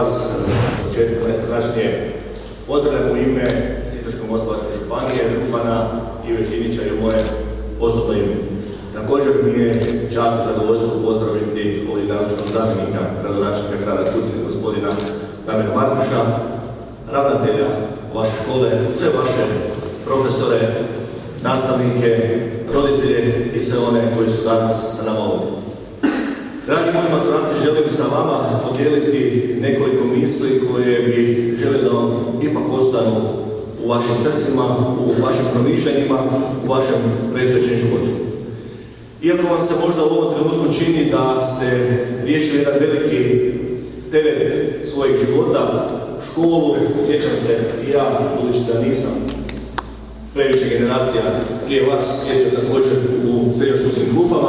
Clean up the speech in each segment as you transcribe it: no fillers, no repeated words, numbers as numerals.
vas na početku najsrdačnije pozdravljam u ime Sisačko-moslavačke županije, župana Ive Žinića i u moje osobno ime. Također mi je čast i zadovoljstvo pozdraviti ovdje današnjeg zamjenika gradonačelnika grada Kutine, gospodina Damira Markuša, ravnatelja vaše škole, sve vaše profesore, nastavnike, roditelje i sve one koji su danas sa nama ovdje. Dragi moji maturanti, želim sa vama podijeliti nekoliko misli koje bi želio da vam ipak ostanu u vašim srcima, u vašim promišljanjima, u vašem predstojećem životu. Iako vam se možda u ovom trenutku čini da ste riješili jedan veliki teret svojih života, školu, sjećam se i ja, budući da nisam previše generacija prije vas sjedio također u srednjoškolskim grupama,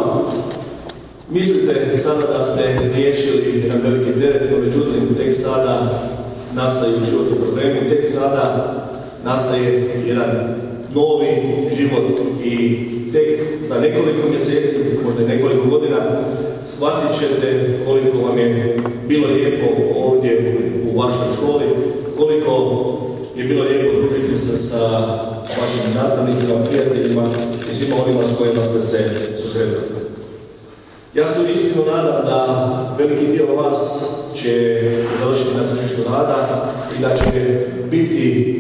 mislite sada da ste riješili jedan veliki teret, no međutim tek sada nastaju životni problemi, tek sada nastaje jedan novi život i tek za nekoliko mjeseci, možda i nekoliko godina, shvatit ćete koliko vam je bilo lijepo ovdje u vašoj školi, koliko je bilo lijepo družiti se sa vašim nastavnicima, prijateljima i svima onima s kojima ste se susretali. Ja se uistinu nadam da veliki dio vas će završiti na tržištu rada i da će biti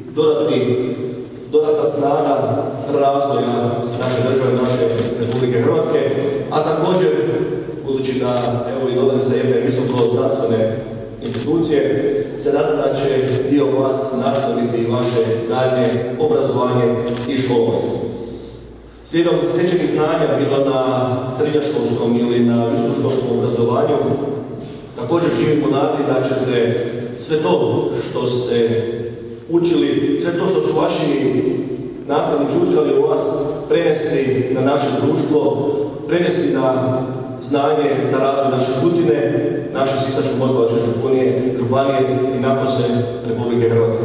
dodatna snaga razvoja naše države, naše Republike Hrvatske, a također, budući da evo i dolazi sa jedne visoko znanstvene institucije, se nadam da će dio vas nastaviti vaše daljnje obrazovanje i školovanje. Slijedom stečenih znanja, bilo na srednjoškolskom ili na visokoškolskom obrazovanju, također živimo u nadi da ćete sve to što ste učili, sve to što su vaši nastavnici utkali u vas, prenesti na naše društvo, prenesti na znanje, na razvoj naše Kutine, naše Sisačko-moslavačke županije i napose Republike Hrvatske.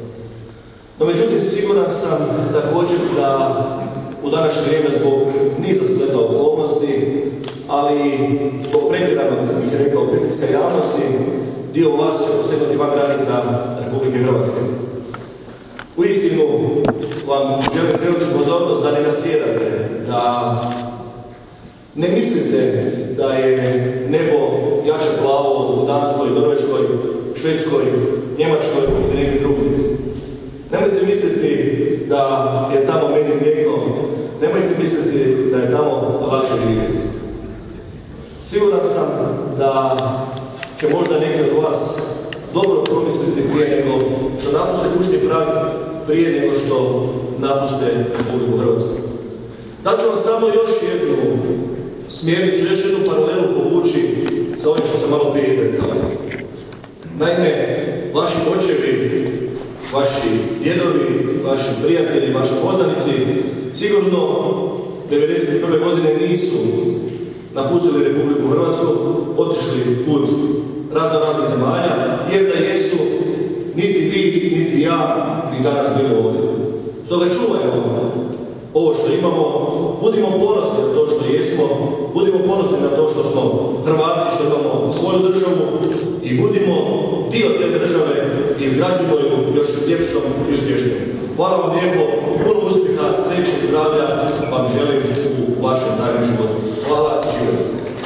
No međutim, siguran sam također da u današnje vrijeme zbog niza spleta okolnosti, ali zbog pretjeranog, bih rekao, pritiska javnosti, dio vas će posegnuti van granica Republike Hrvatske. Uistinu vam želim skrenuti pozornost da ne nasjedate, da ne mislite da je nebo jače plavo u Danskoj, Norveškoj, Švedskoj, Njemačkoj ili negdje drugdje. Nemojte misliti da je tamo meni mlijeko, nemojte misliti da je tamo lakše živjeti. Siguran sam da će možda neki od vas dobro promisliti prije nego što napuste kućni prag, prije nego što napuste Republiku Hrvatsku. Daću vam samo još jednu smjernicu, još jednu paralelu povući sa ovim što sam malo prije izrekao. Naime, vaši očevi, vaši djedovi, vaši prijatelji, vaši poznanici sigurno 1991. godine nisu napustili Republiku Hrvatsku, otišli put raznih zemalja, jer da jesu, niti vi, niti ja, ni danas bili ovdje. Stoga čuvajmo ovo što imamo, budimo ponosni na to što jesmo, budimo ponosni na to što smo Hrvati, što imamo svoju državu i budimo dio te države i izgrađujemo ju još ljepšom i uspješnijom. Hvala vam lijepo, puno uspjeha, sreće i zdravlja vam želim u vašem daljnjem životu. Hvala i živjeti.